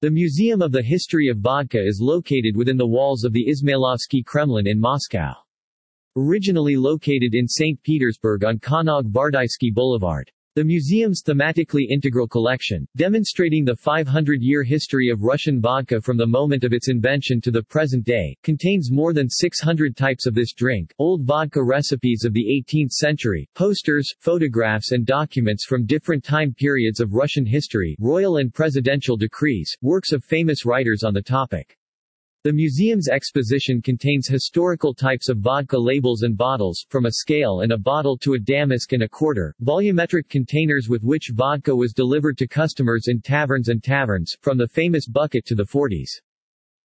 The Museum of the History of Vodka is located within the walls of the Izmailovsky Kremlin in Moscow. Originally located in St. Petersburg on Kanog-Bardaisky Boulevard. The museum's thematically integral collection, demonstrating the 500-year history of Russian vodka from the moment of its invention to the present day, contains more than 600 types of this drink, old vodka recipes of the 18th century, posters, photographs and documents from different time periods of Russian history, royal and presidential decrees, works of famous writers on the topic. The museum's exposition contains historical types of vodka labels and bottles, from a scale and a bottle to a damask and a quarter, volumetric containers with which vodka was delivered to customers in taverns and taverns, from the famous bucket to the 40s.